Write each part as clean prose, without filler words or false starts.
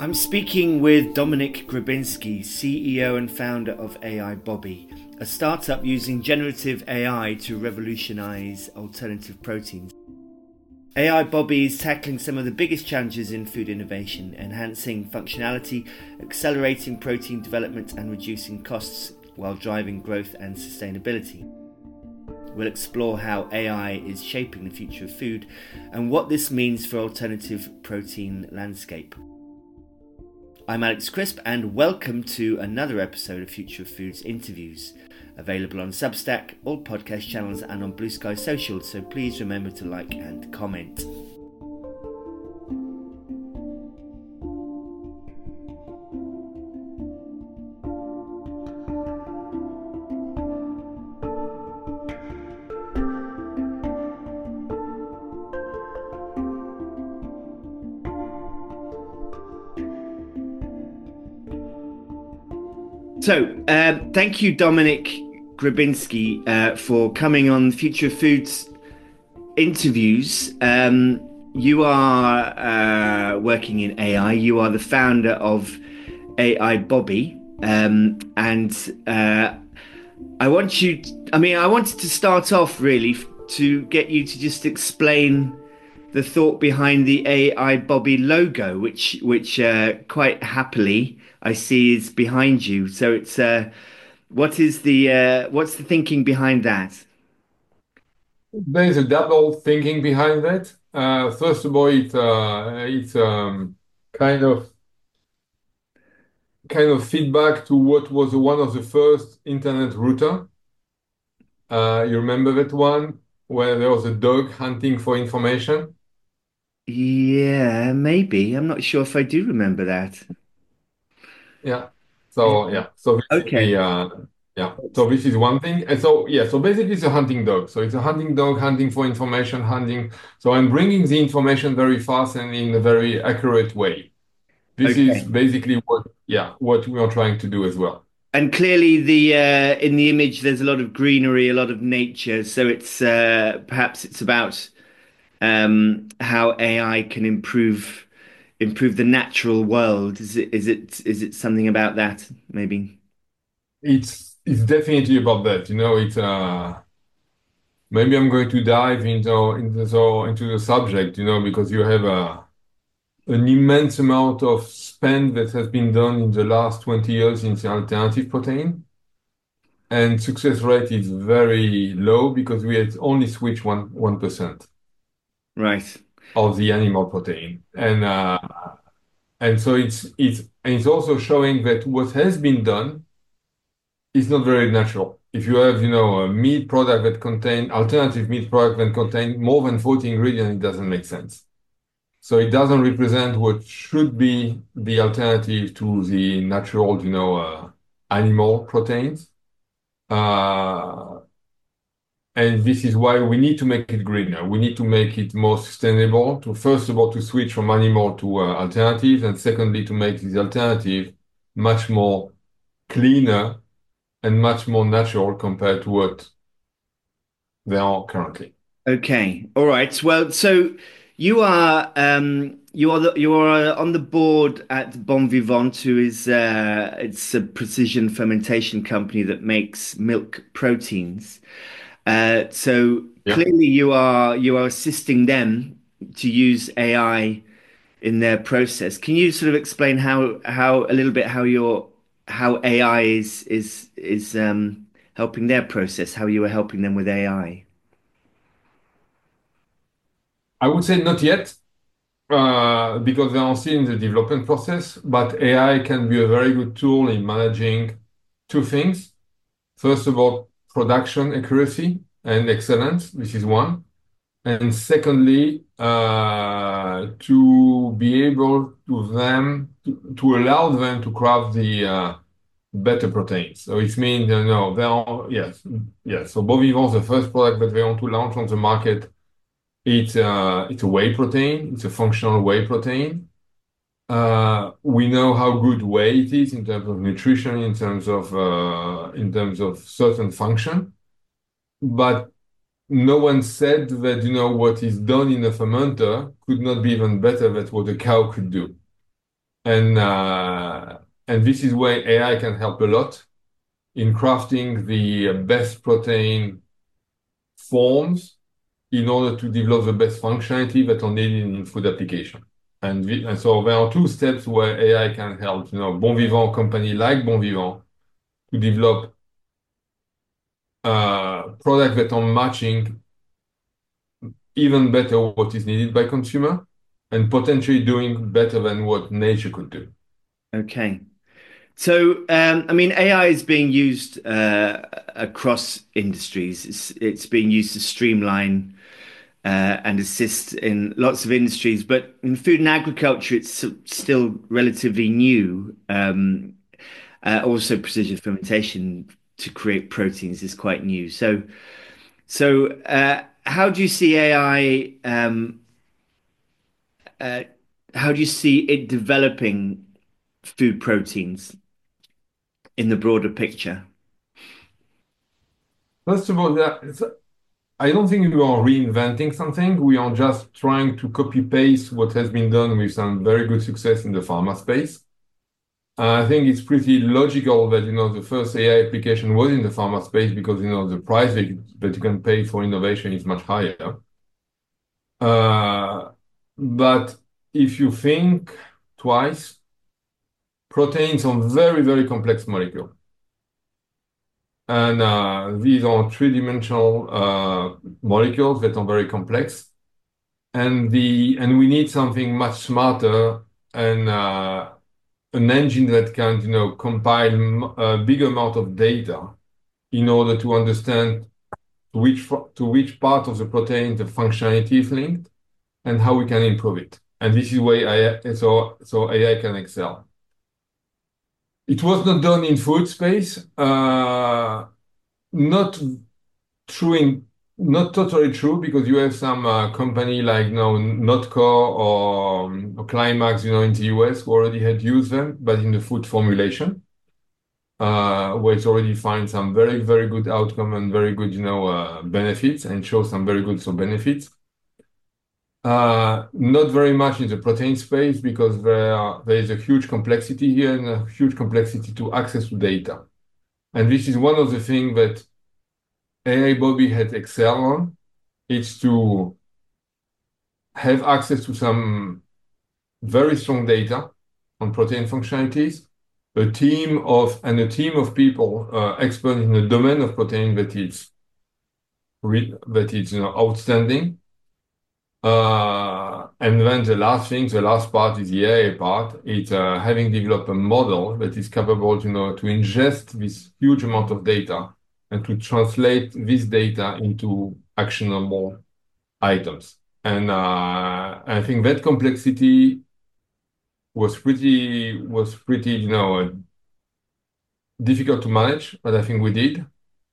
I'm speaking with Dominik Grabinski, CEO and founder of AI Bobby, a startup using generative AI to revolutionize alternative proteins. AI Bobby is tackling some of the biggest challenges in food innovation, enhancing functionality, accelerating protein development, and reducing costs while driving growth and sustainability. We'll explore how AI is shaping the future of food and what this means for alternative protein landscape. I'm Alex Crisp, and welcome to another episode of Future of Foods Interviews, available on Substack, all podcast channels, and on Blue Sky Social, so please remember to like and comment. So, thank you, Dominik Grabinski, for coming on Future Foods interviews. You are working in AI. You are the founder of AI Bobby, I wanted to start off really to get you to just explain the thought behind the AI Bobby logo, which quite happily I see is behind you. So it's what's the thinking behind that? There is a double thinking behind that. First of all, it's kind of feedback to what was one of the first internet router. You remember that one where there was a dog hunting for information? Yeah, maybe. I'm not sure if I do remember that. Yeah. Yeah. So basically, Okay. yeah. So this is one thing. And so yeah. So basically, it's a hunting dog. So it's a hunting dog hunting for information, hunting. So I'm bringing the information very fast and in a very accurate way. This is Okay. basically what we are trying to do as well. And clearly, the in the image, there's a lot of greenery, a lot of nature. So it's perhaps it's about how AI can improve the natural world. Is it something about that? Maybe. It's definitely about that. It's maybe I'm going to dive into the subject, because you have an immense amount of spend that has been done in the last 20 years in the alternative protein, and success rate is very low because we had only switched 1% Right. of the animal protein, and so it's also showing that what has been done is not very natural. If you have, a meat product that contain alternative meat product that contain more than 40 ingredients, it doesn't make sense. So it doesn't represent what should be the alternative to the natural, animal proteins. Uh, and this is why we need to make it greener. We need to make it more sustainable to, first of all, to switch from animal to alternatives, and secondly, to make this alternative much more cleaner and much more natural compared to what they are currently. Okay. All right. Well, so you are on the board at Bon Vivant, who is it's a precision fermentation company that makes milk proteins. So Yeah. clearly you are assisting them to use AI in their process. Can you sort of explain how a little bit how AI is helping their process, how you are helping them with AI? I would say not yet, because they are still in the development process, but AI can be a very good tool in managing two things. First of all, production accuracy and excellence. This is one. And secondly, to be able to allow them to craft the better proteins. So it means, they are, yes, yes. So Bovivance, the first product that they want to launch on the market, it's a whey protein. It's a functional whey protein. We know how good whey it is in terms of nutrition, in terms of certain function, but no one said that what is done in a fermenter could not be even better than what a cow could do. And uh, and this is where AI can help a lot in crafting the best protein forms in order to develop the best functionality that are needed in food application. And so there are two steps where AI can help, Bon Vivant company like Bon Vivant to develop products that are matching even better what is needed by consumer and potentially doing better than what nature could do. Okay. So, I mean, AI is being used across industries. It's being used to streamline and assist in lots of industries, but in food and agriculture, it's still relatively new. Also, precision fermentation to create proteins is quite new. So, how do you see AI? Uh, how do you see it developing food proteins in the broader picture? First of all, I don't think we are reinventing something. We are just trying to copy paste what has been done with some very good success in the pharma space. I think it's pretty logical that the first AI application was in the pharma space because the price that you can pay for innovation is much higher. Uh, but if you think twice, proteins are very, very complex molecules. And these are three-dimensional molecules that are very complex. And we need something much smarter and an engine that can, compile a big amount of data in order to understand to which part of the protein the functionality is linked and how we can improve it. And this is where AI can excel. It was not done in food space. Not true in Not totally true because you have some company like Notco or Climax, in the US who already had used them, but in the food formulation, where it's already find some very, very good outcome and very good, benefits and show some very good benefits. Not very much in the protein space because there is a huge complexity here and a huge complexity to access to data. And this is one of the things that AI Bobby had excelled on. It's to have access to some very strong data on protein functionalities, a team of people expert in the domain of protein that is outstanding. And then the last part is the AI part. It's having developed a model that is capable, to ingest this huge amount of data and to translate this data into actionable items. And I think that complexity was pretty, difficult to manage, but I think we did.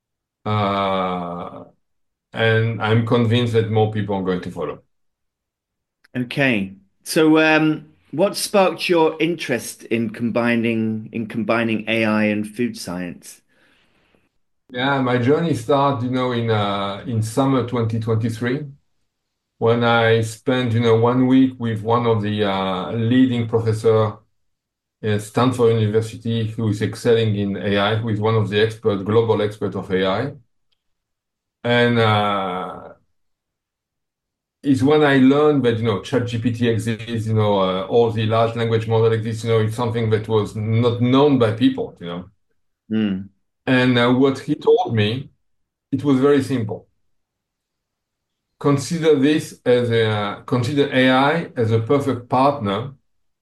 Uh, and I'm convinced that more people are going to follow. Okay. So, what sparked your interest in combining AI and food science? Yeah, my journey started, in summer 2023 when I spent, one week with one of the leading professor at Stanford University who is excelling in AI, who is one of the global expert of AI. And it's when I learned that, ChatGPT exists, all the large language model exists, it's something that was not known by people. Hmm. And what he told me, it was very simple. Consider AI as a perfect partner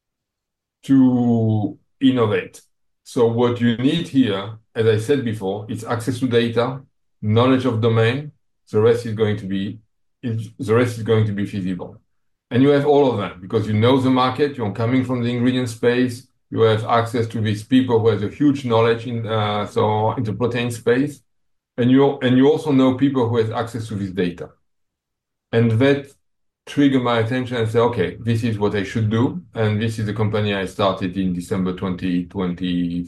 to innovate. So what you need here, as I said before, is access to data, knowledge of domain. The rest is going to be feasible. And you have all of that because you know the market, you're coming from the ingredient space, you have access to these people who have a huge knowledge in the protein space, and you also know people who have access to this data. And that triggered my attention and said, okay, this is what I should do. And this is the company I started in December 2023.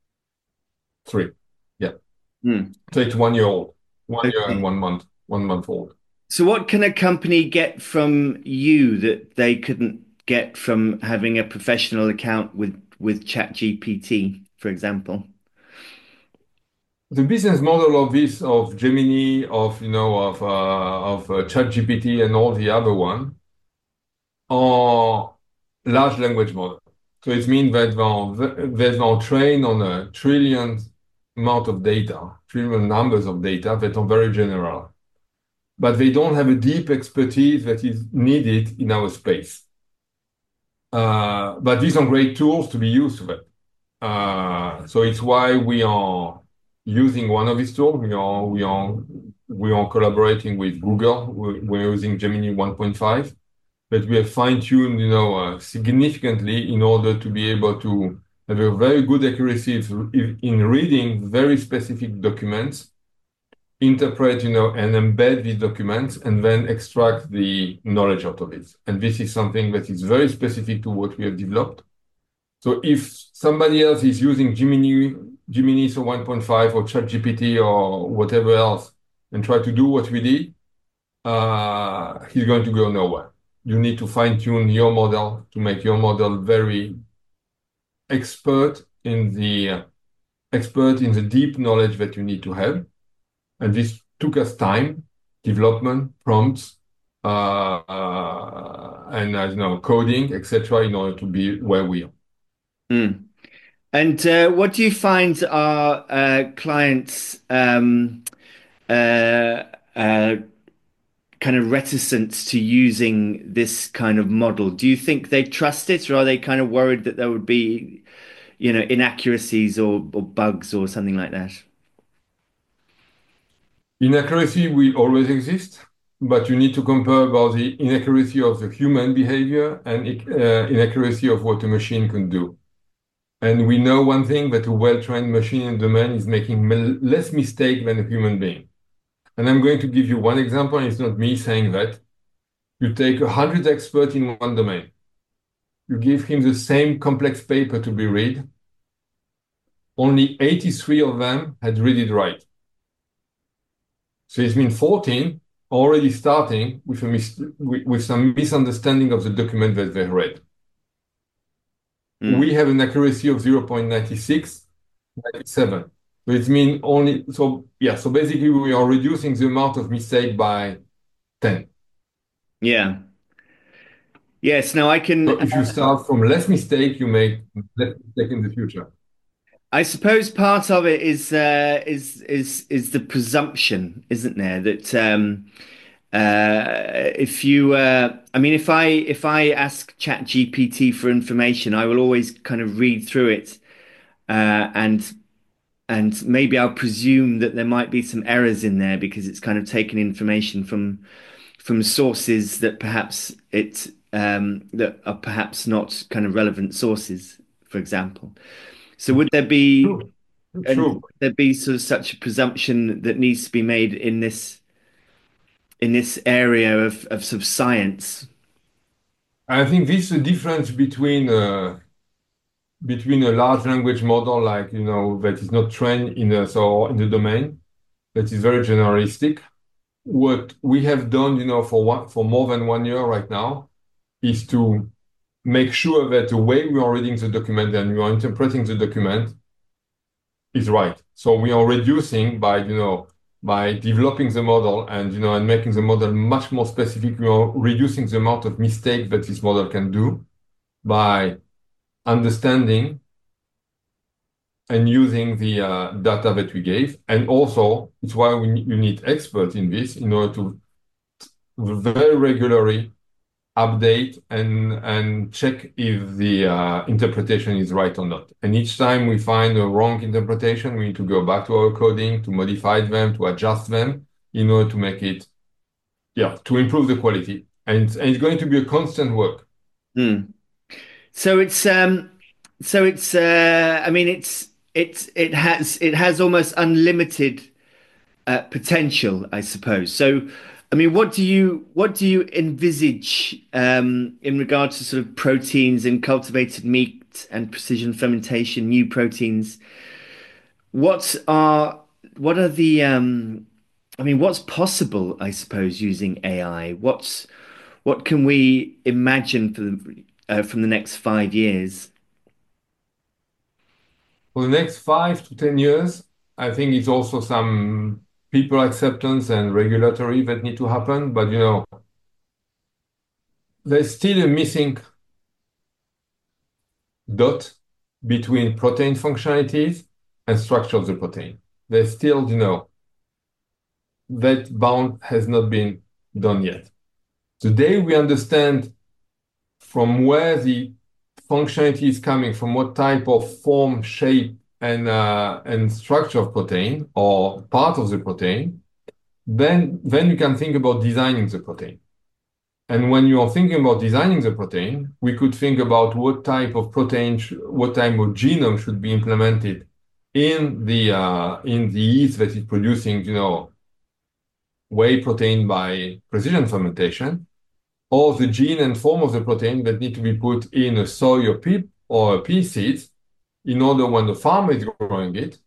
Yeah. Hmm. So it's 1 year old, 1 year and Okay. 1 month old. So, what can a company get from you that they couldn't get from having a professional account with ChatGPT, for example? The business model of this, of Gemini, of ChatGPT and all the other one are large language model. So it means that they are trained on a trillion amount of data, trillion numbers of data that are very general, but they don't have a deep expertise that is needed in our space. But these are great tools to be used with. So it's why we are using one of these tools. We are collaborating with Google. We're using Gemini 1.5, but we have fine-tuned, significantly in order to be able to have a very good accuracy in reading very specific documents, interpret, and embed these documents, and then extract the knowledge out of it. And this is something that is very specific to what we have developed. So if somebody else is using Gemini so 1.5 or ChatGPT or whatever else and try to do what we did, he's going to go nowhere. You need to fine-tune your model to make your model very expert in the deep knowledge that you need to have. And this took us time, development, prompts, and coding, etc., in order to be where we are. Mm. And what do you find are clients uh, uh, kind of reticent to using this kind of model? Do you think they trust it, or are they kind of worried that there would be, inaccuracies or bugs or something like that? Inaccuracy will always exist, but you need to compare about the inaccuracy of the human behavior and inaccuracy of what a machine can do. And we know one thing, that a well-trained machine in the domain is making less mistake than a human being. And I'm going to give you one example, and it's not me saying that. You take 100 experts in one domain. You give him the same complex paper to be read. Only 83 of them had read it right. So it's been 14 already starting with some misunderstanding of the document that they read. We have an accuracy of 0.96, 97. So it means only, so basically we are reducing the amount of mistake by 10. Yeah. Yes. Now I can. So if you start from less mistake, you make less mistake in the future. I suppose part of it is the presumption, isn't there, that if you I mean if I ask ChatGPT for information, I will always kind of read through it and maybe I'll presume that there might be some errors in there because it's kind of taken information from sources that perhaps that are perhaps not kind of relevant sources, for example. So would there be True. and True. would there be sort of such a presumption that needs to be made in this area of sort of science? I think this is the difference between a large language model like that is not trained in the domain that is very generalistic. What we have done for more than 1 year right now is to make sure that the way we are reading the document and we are interpreting the document is right. So we are reducing by developing the model and making the model much more specific. We are reducing the amount of mistake that this model can do by understanding and using the data that we gave. And also, it's why you need experts in this in order to very regularly update and check if the interpretation is right or not. And each time we find a wrong interpretation, we need to go back to our coding to modify them, to adjust them in order to make it, to improve the quality. And it's going to be a constant work. Hmm. So I mean it has almost unlimited potential, I suppose. So I mean what do you envisage in regards to sort of proteins and cultivated meat and precision fermentation, new proteins? What are what are the I mean what's possible, I suppose, using AI? What can we imagine from the next 5 years? For the next 5 to 10 years, I think it's also some people acceptance and regulatory that need to happen. But there's still a missing dot between protein functionalities and structure of the protein. There's still, that bound has not been done yet. Today, we understand from where the functionality is coming, from what type of form, shape, and structure of protein or part of the protein, then you can think about designing the protein. And when you are thinking about designing the protein, we could think about what type of protein, what type of genome should be implemented in the yeast that is producing, whey protein by precision fermentation, or the gene and form of the protein that need to be put in a soy or pea seeds in order when the farmer is growing it,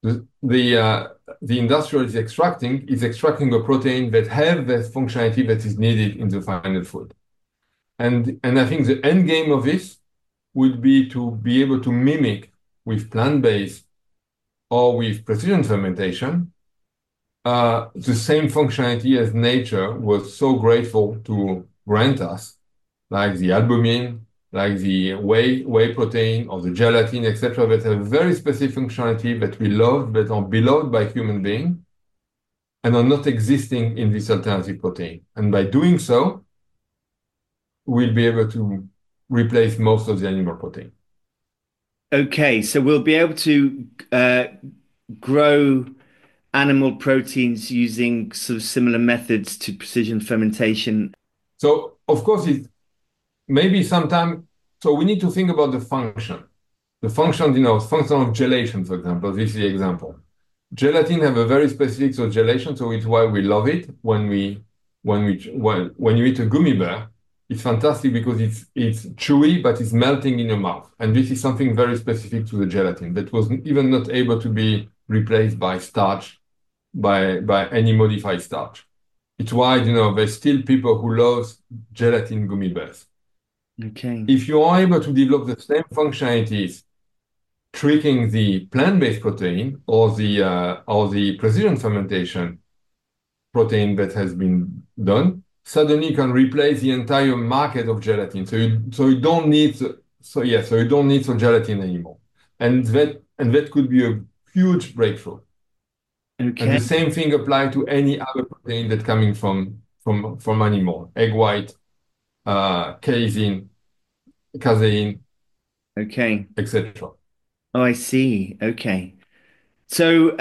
the industrial is extracting a protein that have the functionality that is needed in the final food. And I think the end game of this would be to be able to mimic with plant-based or with precision fermentation the same functionality as nature was so grateful to grant us, like the albumin, like the whey protein or the gelatin, etc., that have very specific functionality that we love, that are beloved by human beings, and are not existing in this alternative protein. And by doing so, we'll be able to replace most of the animal protein. Okay, so we'll be able to grow animal proteins using sort of similar methods to precision fermentation. So, of course, it maybe sometime. So we need to think about the function. The function, function of gelation, for example. This is the example. Gelatin have a very specific sort of gelation, so it's why we love it when you eat a gummy bear. It's fantastic because it's chewy, but it's melting in your mouth. And this is something very specific to the gelatin that was even not able to be replaced by starch, by any modified starch. It's why, there's still people who love gelatin gummy bears. Okay. If you are able to develop the same functionalities tricking the plant-based protein or the precision fermentation protein that has been done, suddenly you can replace the entire market of gelatin. So you don't need gelatin anymore, and that could be a huge breakthrough. And Okay. the same thing applies to any other protein that's coming from animal, egg white, casein, Okay. etc. Oh, I see. Okay. So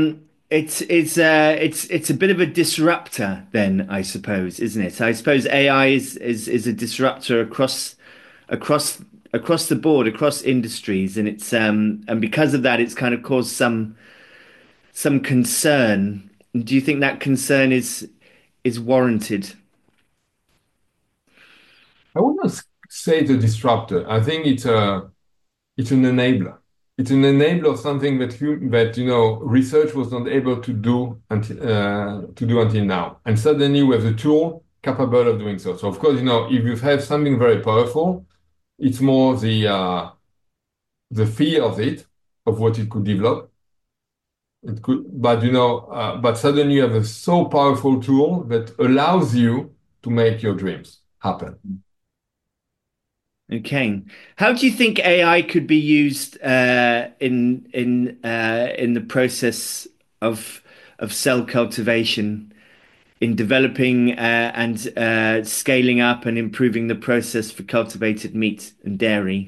it's a bit of a disruptor then, I suppose, isn't it? I suppose AI is a disruptor across across the board, across industries, and it's and because of that, it's kind of caused some concern. Do you think that concern is warranted? I wouldn't say it's a disruptor. I think it's an enabler. It's an enabler of something that research was not able to do until now. And suddenly we have the tool capable of doing so. So of course, if you have something very powerful, it's more the fear of it, of what it could develop. It could, but suddenly you have a so powerful tool that allows you to make your dreams happen. Okay. How do you think AI could be used in the process of cell cultivation, in developing and scaling up and improving the process for cultivated meat and dairy?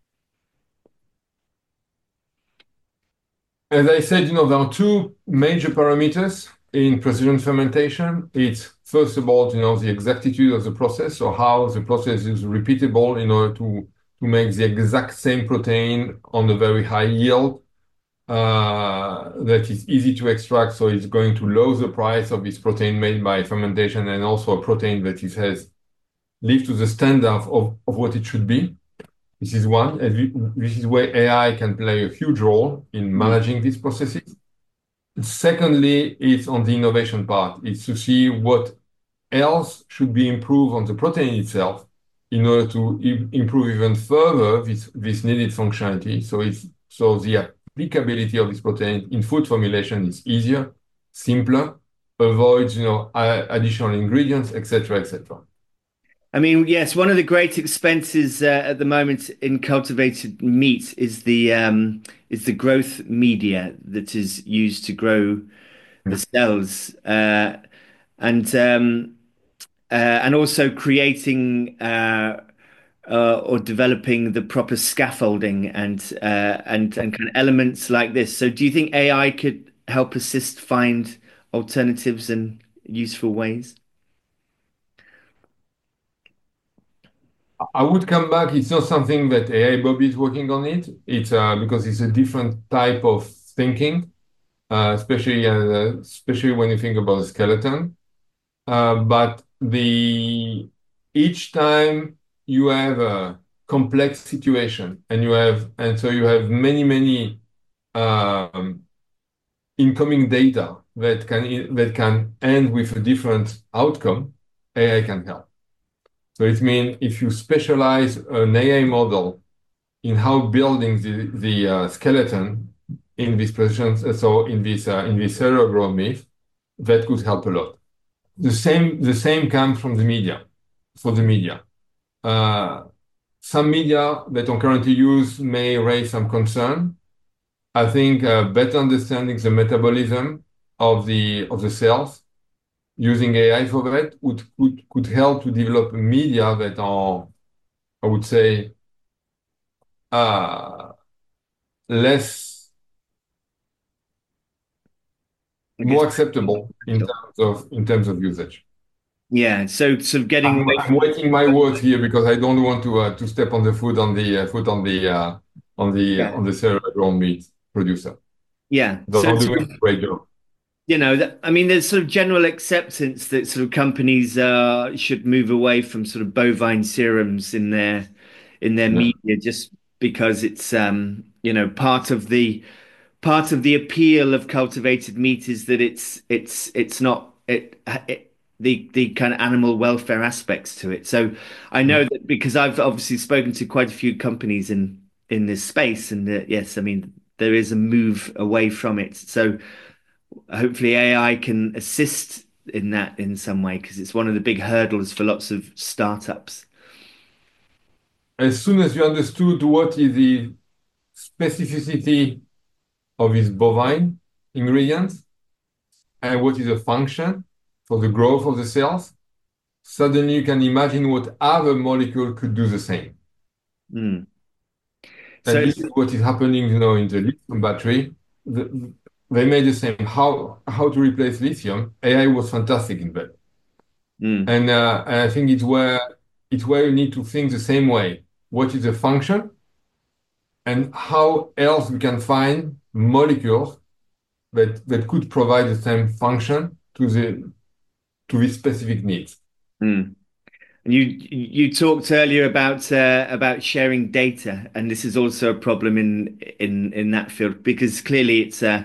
As I said, there are two major parameters in precision fermentation. It's first of all, the exactitude of the process, or how the process is repeatable in order to make the exact same protein on a very high yield that is easy to extract. So it's going to lower the price of this protein made by fermentation, and also a protein that has lived to the standard of what it should be. This is one, and this is where AI can play a huge role in managing these processes. Secondly, it's on the innovation part. It's to see what else should be improved on the protein itself in order to improve even further this needed functionality. So the applicability of this protein in food formulation is easier, simpler, avoids additional ingredients, etc., etc. I mean, yes, one of the great expenses at the moment in cultivated meat is the growth media that is used to grow the cells, and and also creating or developing the proper scaffolding and kind of elements like this. So, do you think AI could help assist find alternatives and useful ways? I would come back. It's not something that AI Bobby is working on it. It's because it's a different type of thinking, especially when you think about the skeleton. But the each time you have a complex situation and so you have many um, incoming data that can end with a different outcome, AI can help. So it means if you specialize an AI model in how building the skeleton in this position, so in this cerebral myth, that could help a lot. The same comes from the media. For the media, uh, some media that are currently used may raise some concern. I think better understanding the metabolism of the cells using AI for that could help to develop media that are, I would say, uh, less I guess. more acceptable in terms of usage. Yeah, so sort of getting I'm, away I'm from weighing my words here because I don't want to step on the foot yeah, on the cerebral meat producer. yeah. They're So not sort doing of, a great job. I mean, there's sort of general acceptance that sort of companies should move away from sort of bovine serums in their Yeah. media just because it's part of the appeal of cultivated meat is that it's not the kind of animal welfare aspects to it. So I know that because I've obviously spoken to quite a few companies in this space, and yes, I mean there is a move away from it. So hopefully AI can assist in that in some way because it's one of the big hurdles for lots of startups. As soon as you understood what is the specificity of this bovine ingredient and what is the function for the growth of the cells, suddenly you can imagine what other molecule could do the same. Mm. So And it's this is what is happening, in the lithium battery. The- they made the same. How to replace lithium? AI was fantastic in that. mm, And I think it's where you need to think the same way. What is the function, and how else we can find molecules that could provide the same function to the specific needs. mm. And you talked earlier about sharing data, and this is also a problem in that field because clearly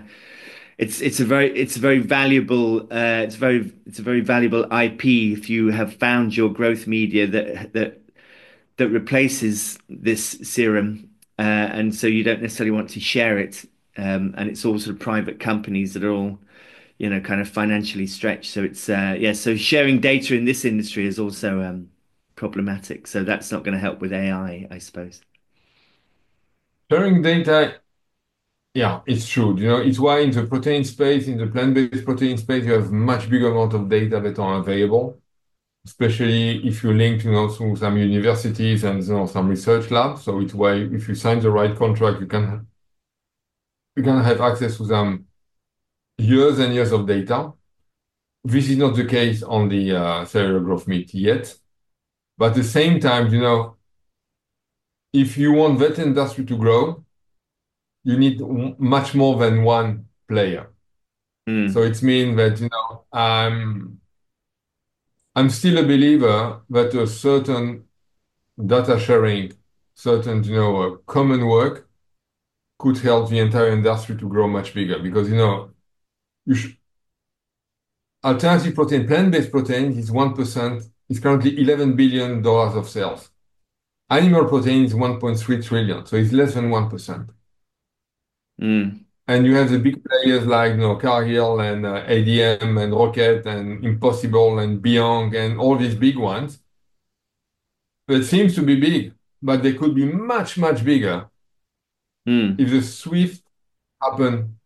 it's a very valuable it's a very valuable IP if you have found your growth media that replaces this serum, and so you don't necessarily want to share it, and it's all sort of private companies that are all kind of financially stretched. So it's yeah. So sharing data in this industry is also problematic. So that's not going to help with AI, I suppose. Sharing data, yeah, it's true. It's why in the protein space, in the plant-based protein space, you have much bigger amount of data that are available, especially if you link, to some universities and some research labs. So it's why if you sign the right contract, you can have access to some years and years of data. This is not the case on the cellular growth meat yet. But at the same time, if you want that industry to grow, you need much more than one player. So Mm, it means that, I'm still a believer that a certain data sharing, certain, common work could help the entire industry to grow much bigger because, you sh alternative protein, plant-based protein is 1%, is currently $11 billion of sales. Animal protein is 1.3 trillion, so it's less than 1%. Mm, And you have the big players like, Cargill and ADM and Rocket and Impossible and Beyond and all these big ones that seems to be big, but they could be much, much bigger mm, if the swift happen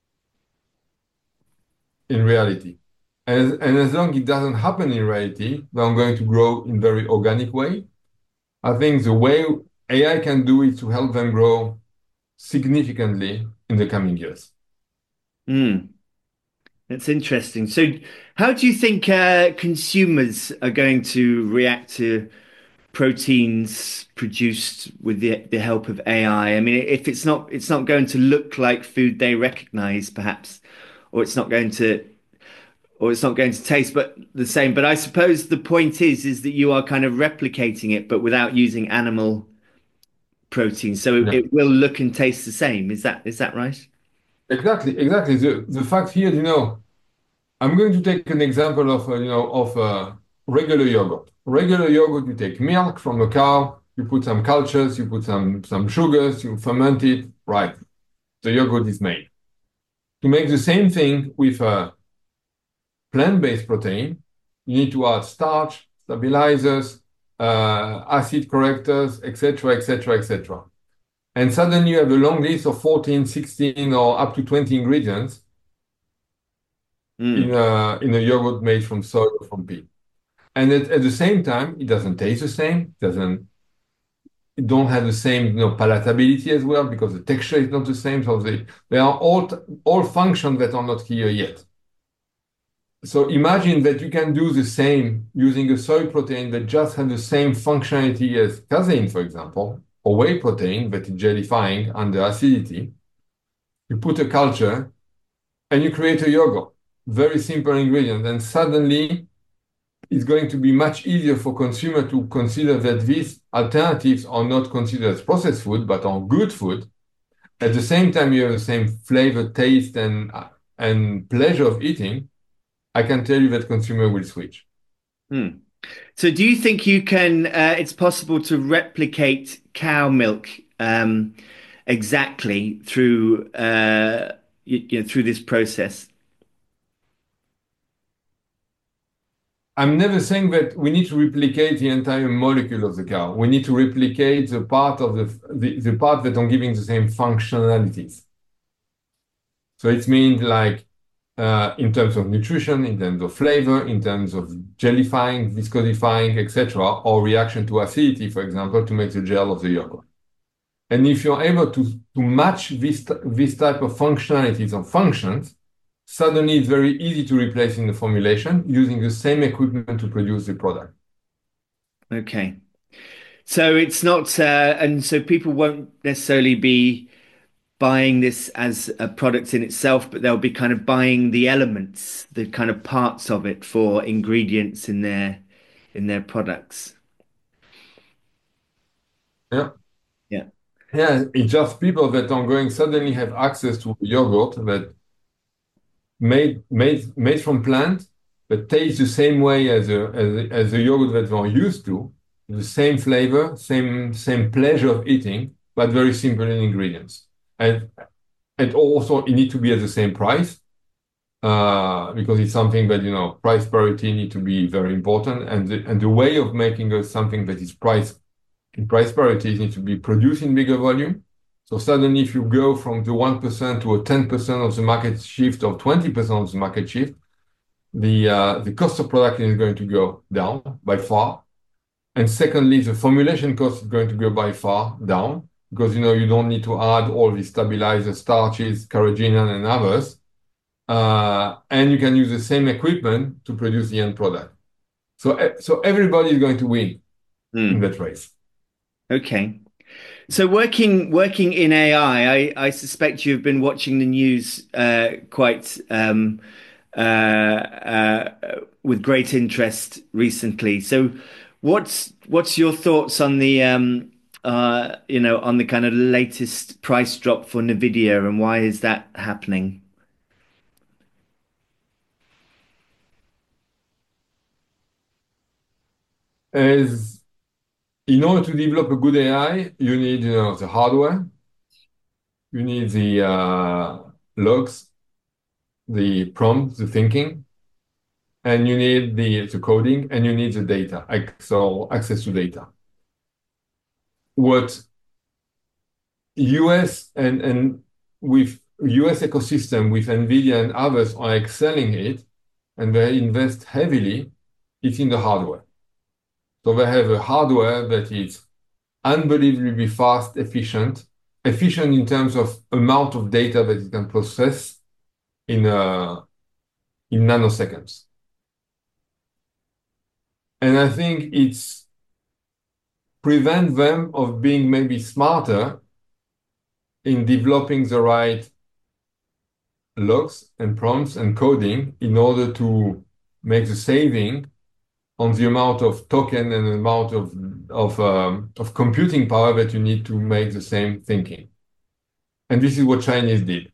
in reality. And as long as it doesn't happen in reality, they're going to grow in very organic way. I think the way AI can do is to help them grow significantly in the coming years. mm. That's interesting. So, how do you think consumers are going to react to proteins produced with the help of AI? I mean, if it's not going to look like food they recognize, perhaps, or it's not going to, or it's not going to taste, but the same. But I suppose the point is that you are kind of replicating it, but without using animal protein, so Yeah. it will look and taste the same. Is that right? Exactly, exactly. The fact here, I'm going to take an example of regular yogurt. Regular yogurt, you take milk from a cow, you put some cultures, you put some sugars, you ferment it, right? The yogurt is made. To make the same thing with a plant-based protein, you need to add starch, stabilizers, acid correctors, etc., etc., etc. And suddenly you have a long list of 14, 16, or up to 20 ingredients Mm, in a yogurt made from soy or from pea. And at the same time, it doesn't taste the same, it don't have the same, palatability as well because the texture is not the same. So they are all functions that are not here yet. So imagine that you can do the same using a soy protein that just has the same functionality as casein, for example, or whey protein that is gellifying under acidity. You put a culture and you create a yogurt. Very simple ingredient. And suddenly it's going to be much easier for consumer to consider that these alternatives are not considered as processed food, but are good food. At the same time, you have the same flavor, taste, and pleasure of eating. I can tell you that consumer will switch. mm. So, do you think you can? It's possible to replicate cow milk exactly through through this process. I'm never saying that we need to replicate the entire molecule of the cow. We need to replicate the part of the part that are giving the same functionalities. So it means like in terms of nutrition, in terms of flavor, in terms of gellifying, viscosifying, etc., or reaction to acidity, for example, to make the gel of the yogurt. And if you're able to match this type of functionalities or functions, suddenly it's very easy to replace in the formulation using the same equipment to produce the product. Okay. So it's not, and so people won't necessarily be buying this as a product in itself, but they'll be kind of buying the elements, the kind of parts of it for ingredients in their products. Yeah. Yeah. Yeah, it's just people that are going suddenly have access to yogurt that made from plant, but tastes the same way as a yogurt that we're used to, the same flavor, same pleasure of eating, but very simple in ingredients. And also it need to be at the same price, because it's something that, price parity need to be very important. And the way of making something that is price in price parity need to be produced in bigger volume. So suddenly, if you go from the 1% to a 10% of the market shift or 20% of the market shift, the cost of production is going to go down by far. And secondly, the formulation cost is going to go by far down because you don't need to add all these stabilizers, starches, carrageenan, and others. And you can use the same equipment to produce the end product. So everybody is going to win in Mm. that race. Okay. So working in AI, I suspect you've been watching the news quite with great interest recently. So what's your thoughts on the on the kind of latest price drop for Nvidia and why is that happening? As in order to develop a good AI, you need, the hardware, you need the logs, the prompts, the thinking, and you need the coding, and you need the data, so access to data. What US and with US ecosystem with NVIDIA and others are excelling it, and they invest heavily, it's in the hardware. So they have a hardware that is unbelievably fast, efficient in terms of amount of data that it can process in nanoseconds. And I think it's prevent them of being maybe smarter in developing the right logs and prompts and coding in order to make the saving on the amount of token and amount of computing power that you need to make the same thinking. And this is what Chinese did.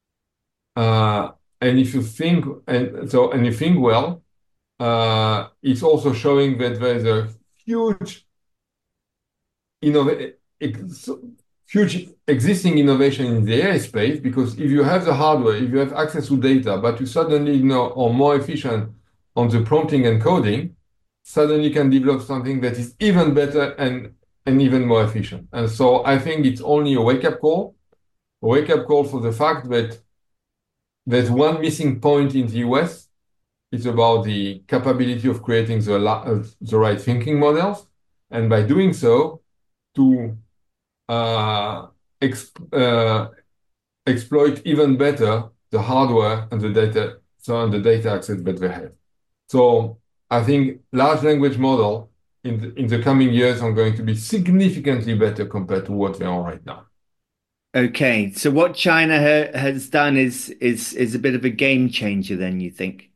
And if you think and you think well, it's also showing that there's a huge innov huge existing innovation in the AI space, because if you have the hardware, if you have access to data, but you suddenly are more efficient on the prompting and coding, suddenly you can develop something that is even better and even more efficient. And so I think it's only a wake-up call for the fact that there's one missing point in the US. It's about the capability of creating the right thinking models, and by doing so, to uh, exp exploit even better the hardware and the data, and the data access that they have. So I think large language model in the coming years are going to be significantly better compared to what they are right now. Okay, so what China has done is a bit of a game changer, then you think?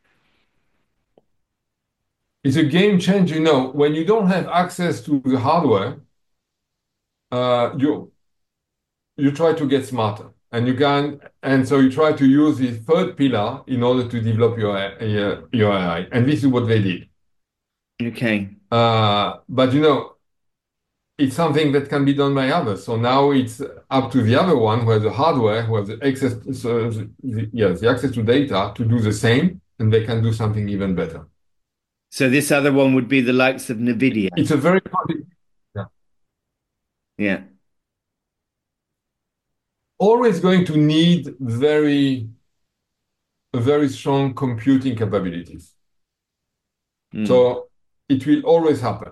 It's a game changer, when you don't have access to the hardware, you try to get smarter, and so you try to use the third pillar in order to develop your AI, and this is what they did. Okay. But it's something that can be done by others. So now it's up to the other one who has the hardware, who has the access, so the access to data to do the same, and they can do something even better. So this other one would be the likes of NVIDIA. It's a very yeah, Yeah. always going to need very strong computing capabilities. Mm. So it will always happen.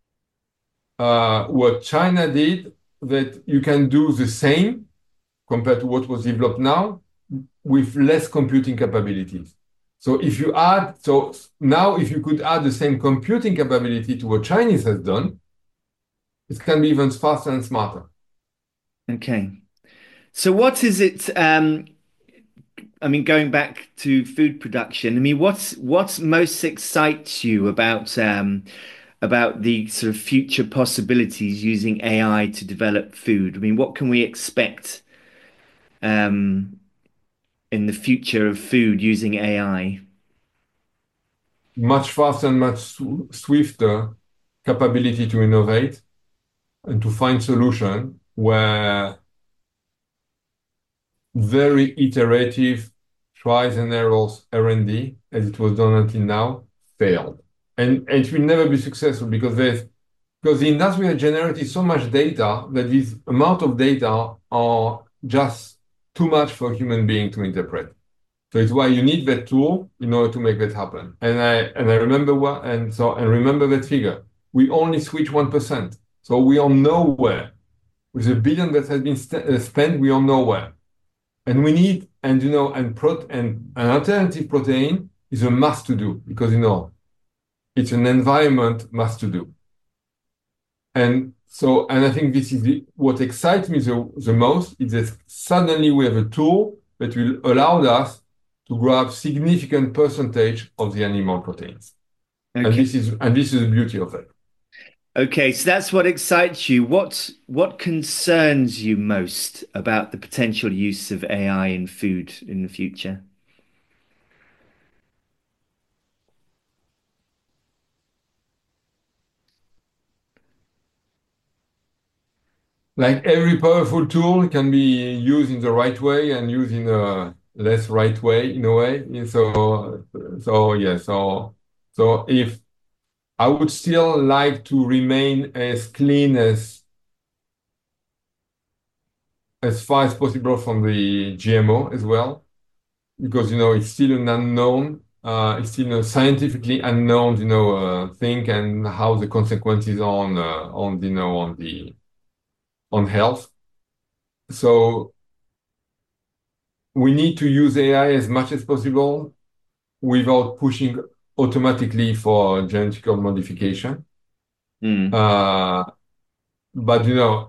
What China did, that you can do the same compared to what was developed now with less computing capabilities. So now if you could add the same computing capability to what Chinese has done, it can be even faster and smarter. Okay. So what is it? I mean, going back to food production, I mean, what's most excites you about the sort of future possibilities using AI to develop food? I mean, what can we expect um, in the future of food using AI? Much faster and much swifter capability to innovate and to find solution where very iterative tries and errors R&D, as it was done until now, failed. And it will never be successful because the industry has generated so much data that this amount of data are just too much for a human being to interpret. So it's why you need that tool in order to make that happen. And I remember that figure. We only switch 1%. So we are nowhere. With a billion that has been spent, we are nowhere. And we need, and an alternative protein is a must to do, because it's an environment must to do. And I think this is what excites me the most, is that suddenly we have a tool that will allow us to grab significant percentage of the animal proteins. And Okay. this is the beauty of it. Okay, so that's what excites you. What concerns you most about the potential use of AI in food in the future? like every powerful tool can be used in the right way and used in a less right way in a way. And so yeah, so if I would still like to remain as clean as far as possible from the GMO as well, because it's still an unknown, it's still a scientifically unknown, thing, and how the consequences on health. So we need to use AI as much as possible without pushing automatically for genetical modification. Mm. Uh, but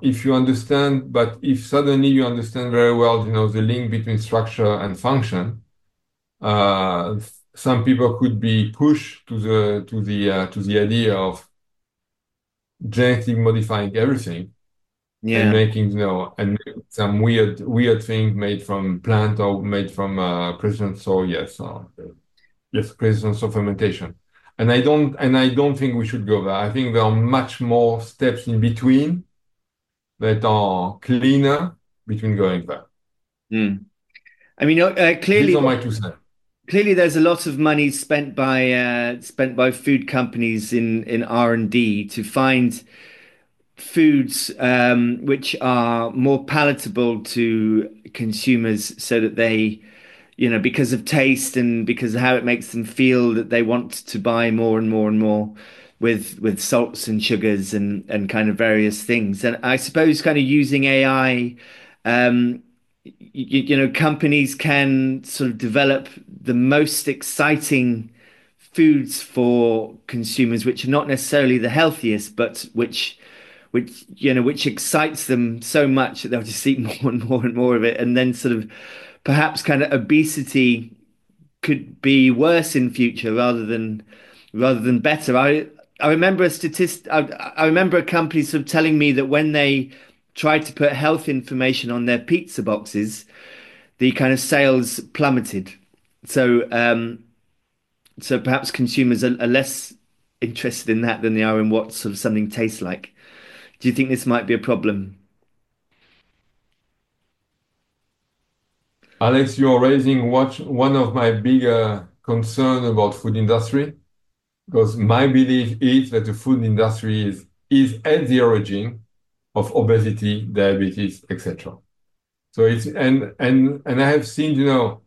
if suddenly you understand very well, the link between structure and function, uh, some people could be pushed to the idea of genetically modifying everything and Yeah. making some weird thing made from plant or made from presence. So yes, yes, presence of fermentation. And I don't think we should go there. I think there are much more steps in between that are cleaner between going there. Mm. I mean, These are my 2 cents. clearly there's a lot of money spent by food companies in R&D to find foods which are more palatable to consumers so that they, because of taste and because of how it makes them feel, that they want to buy more and more and more with salts and sugars and kind of various things. And I suppose kind of using AI, companies can sort of develop the most exciting foods for consumers, which are not necessarily the healthiest, but which excites them so much that they'll just eat more and more and more of it, and then sort of perhaps kind of obesity could be worse in future rather than better. I remember a statist. I remember a company sort of telling me that when they tried to put health information on their pizza boxes, the kind of sales plummeted. So so perhaps consumers are less interested in that than they are in what sort of something tastes like. Do you think this might be a problem? Alex, you're raising one of my bigger concern about food industry, because my belief is that the food industry is at the origin of obesity, diabetes, etc. So and I have seen,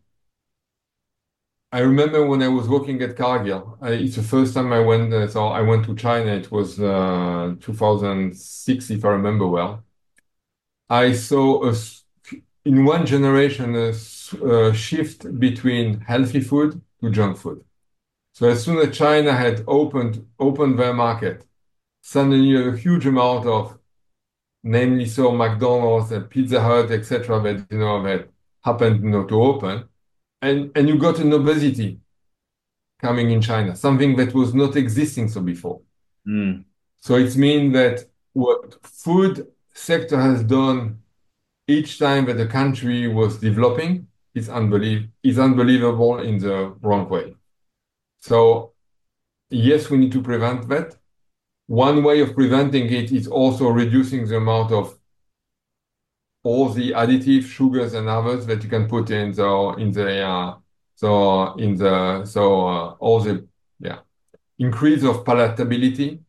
I remember when I was working at Cargill, it's the first time I went, so I went to China. It was 2006, if I remember well. I saw in one generation a shift between healthy food to junk food. So as soon as China had opened their market, suddenly a huge amount of, namely so McDonald's and Pizza Hut, etc., that happened to open, and you got an obesity coming in China, something that was not existing so before. Mm, So it means that what food sector has done each time that the country was developing is unbelievable in the wrong way. So yes, we need to prevent that. One way of preventing it is also reducing the amount of all the additive sugars and others that you can put in all the, yeah, increase of palatability.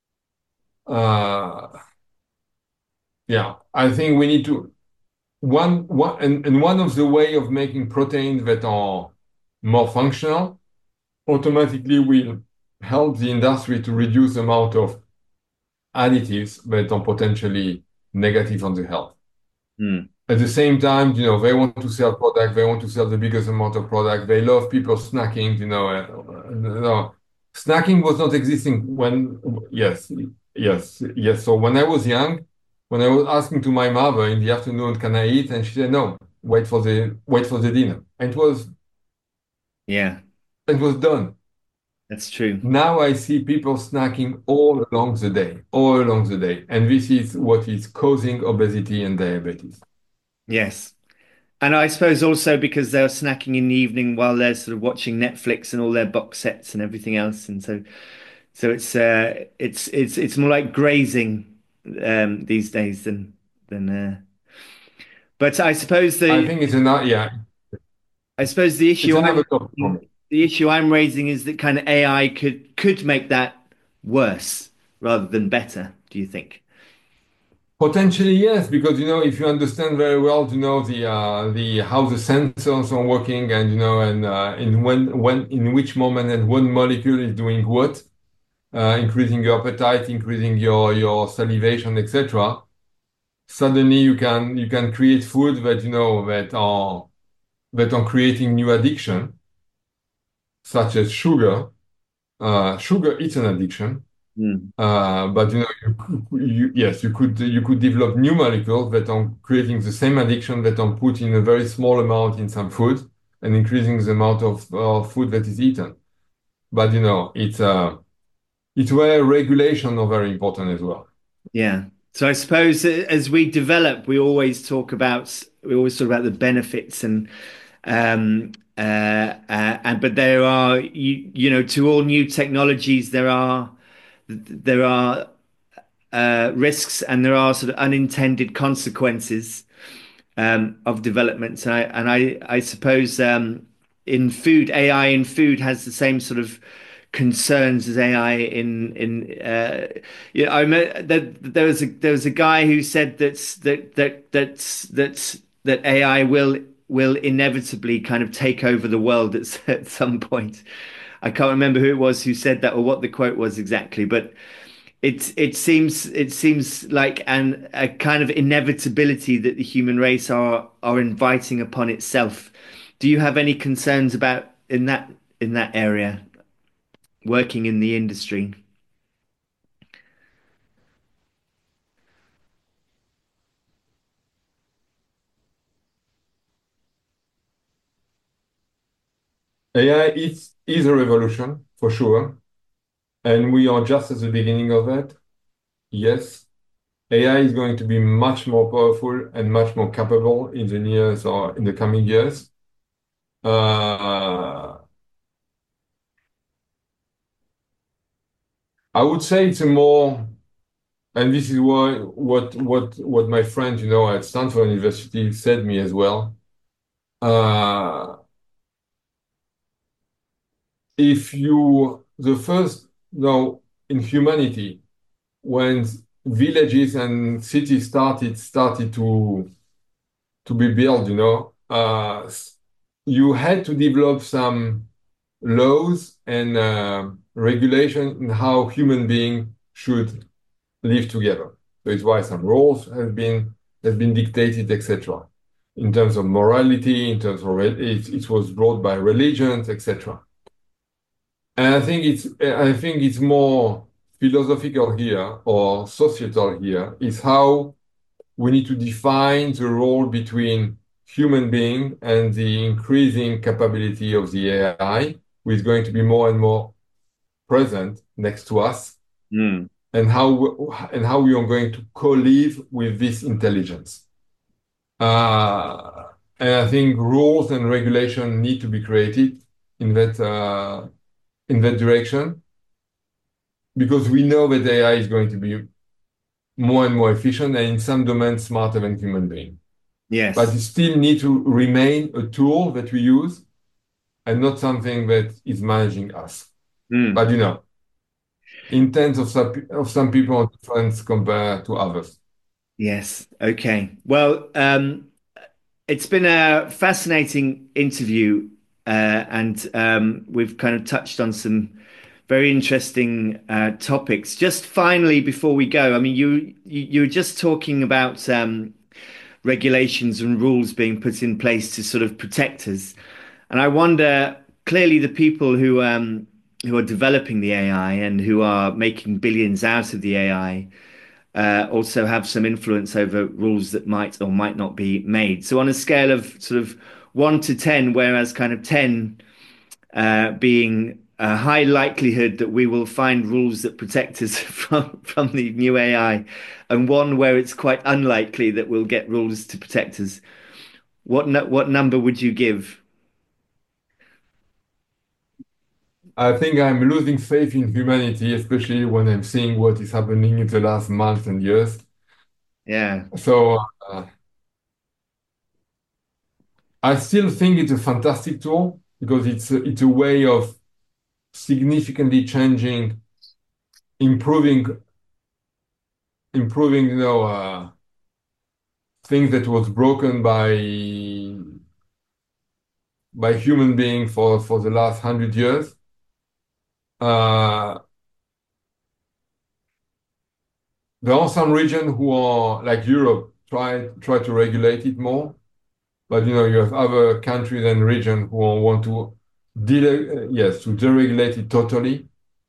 Uh, yeah, I think we need to and one of the way of making proteins that are more functional automatically will help the industry to reduce the amount of additives that are potentially negative on the health. mm. At the same time, they want to sell product, they want to sell the biggest amount of product. They love people snacking, snacking was not existing yes, yes, yes. So when I was young, when I was asking to my mother in the afternoon, can I eat? And she said, no, wait for the dinner. And Yeah, it was done. that's true. Now I see people snacking all along the day. And this is what is causing obesity and diabetes. Yes. And I suppose also because they're snacking in the evening while they're sort of watching Netflix and all their box sets and everything else. And so it's more like grazing these days than than but I think it's another, yeah, I suppose the it's issue another topic for me. I'm raising is that kind of AI could make that worse rather than better, do you think? Potentially, yes, because if you understand very well, the how the sensors are working, and and in when in which moment and one molecule is doing what, increasing your appetite, increasing your salivation, etc. Suddenly, you can create food that that are creating new addiction, such as sugar. Sugar is an addiction. Mm. But yes, you could develop new molecules that are creating the same addiction that are put in a very small amount in some food and increasing the amount of food that is eaten. But it's where regulation are very important as well. Yeah. So I suppose as we develop, we always talk about the benefits and but there are you know to all new technologies there are risks and there are sort of unintended consequences of developments. I suppose in food, AI in food has the same sort of concerns as AI in yeah. I remember that there was a guy who said that AI will inevitably kind of take over the world at some point. I can't remember who it was who said that or what the quote was exactly, but it seems like a kind of inevitability that the human race are inviting upon itself. Do you have any concerns about in that area, working in the industry? AI is a revolution for sure, and we are just at the beginning of that. Yes, AI is going to be much more powerful and much more capable in the years or in the coming years. Uh, I would say it's a more, and this is what my friend, at Stanford University said me as well. Uh, if you the first no in humanity, when villages and cities started to be built, you had to develop some laws and regulation in how human beings should live together. So it's why some rules have been dictated, etc. In terms of morality, in terms of it was brought by religions, etc. And I think it's more philosophical here or societal here is how we need to define the role between human being and the increasing capability of the AI, who is going to be more and more present next to us, Mm. and how we are going to co-live with this intelligence. And I think rules and regulation need to be created in that direction, because we know that AI is going to be more and more efficient and in some domains smarter than human beings. But Yes. it still need to remain a tool that we use and not something that is managing us. Mm. But intents of some people are different compared to others. Yes. Okay. Well, it's been a fascinating interview, and we've kind of touched on some very interesting topics. Just finally, before we go, I mean, you were just talking about regulations and rules being put in place to sort of protect us, and I wonder, clearly, the people who are developing the AI and who are making billions out of the AI also have some influence over rules that might or might not be made. So on a scale of sort of 1 to 10, whereas kind of 10 being a high likelihood that we will find rules that protect us from the new AI, and one where it's quite unlikely that we'll get rules to protect us, what number would you give? I think I'm losing faith in humanity, especially when I'm seeing what is happening in the last months and years. Yeah. So I still think it's a fantastic tool because it's a way of significantly changing, improving, improving, things that was broken by human being for the last 100 years. Uh, there are some regions who are like Europe try to regulate it more, but you have other countries and regions who want to yes, to deregulate it totally.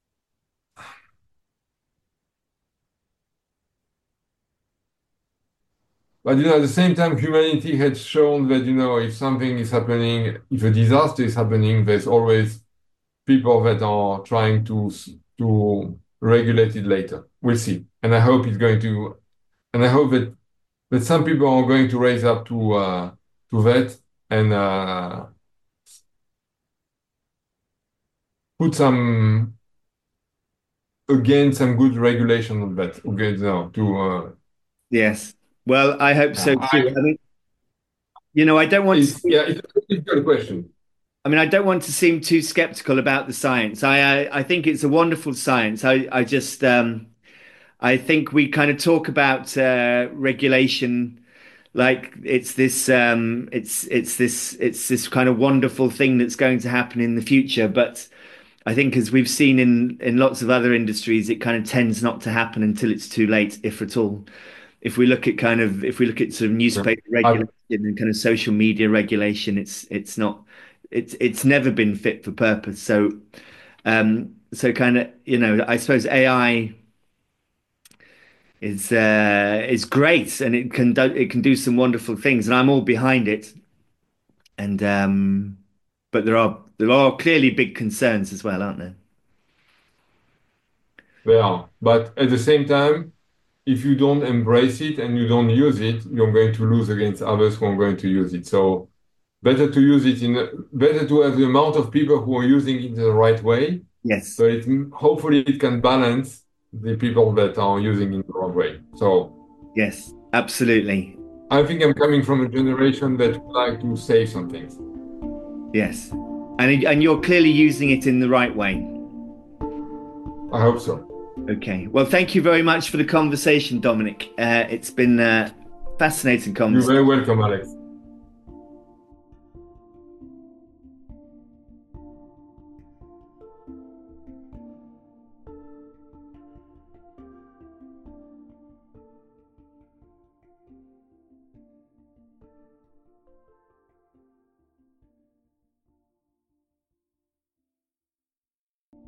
But at the same time, humanity has shown that if something is happening, if a disaster is happening, there's always people that are trying to regulate it later. We'll see, and I hope it's going to, and I hope that some people are going to raise up to that and put some good regulation on that. Okay, to Yes. Well, I hope so too. I, I mean, I don't want to it's seem, yeah, it's a difficult question. I mean, I don't want to seem too skeptical about the science. I think it's a wonderful science. I just I think we kind of talk about regulation like it's this kind of wonderful thing that's going to happen in the future. But I think as we've seen in lots of other industries, it kind of tends not to happen until it's too late, if at all. If we look at sort of Yeah. newspaper I, regulation and kind of social media regulation, it's not it's never been fit for purpose. So kind of, I suppose AI is great, and it can do some wonderful things, and I'm all behind it. And but there are clearly big concerns as well, aren't there? they are, but at the same time, if you don't embrace it and you don't use it, you're going to lose against others who are going to use it. So better to have the amount of people who are using it in the right way. Yes, So hopefully it can balance the people that are using it in the wrong way. So yes, absolutely. I think I'm coming from a generation that would like to save some things. Yes, and you're clearly using it in the right way. I hope so. Okay. Well, thank you very much for the conversation, Dominic. It's been a fascinating You're conversation. very welcome, Alex.